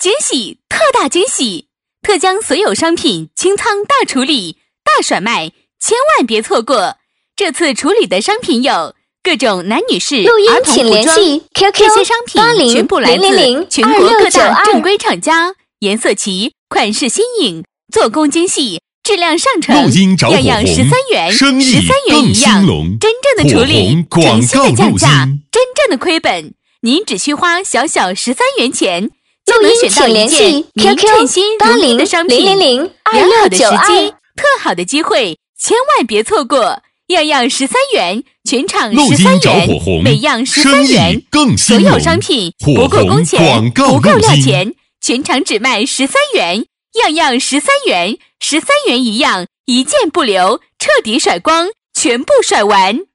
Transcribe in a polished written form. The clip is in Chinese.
惊喜，特大惊喜！特将所有商品清仓大处理、大甩卖，千万别错过！这次处理的商品有各种男女士、 录音儿童请联服装， 系 QQ 这些商品全部来自全国各大正规厂家，颜色齐，款式新颖，做工精细，质量上乘，样样13元，13元一样，真正的处理，诚心的降价，真正的亏本，您只需花小小13元钱。就能选到一件您称心如意的商品，良好的时机，特好的机会，千万别错过！样样13元，全场13元，每样13元，所有商品不够工钱，不够料钱，全场只卖13元，样样13元，13元一样，一件不留，彻底甩光，全部甩完。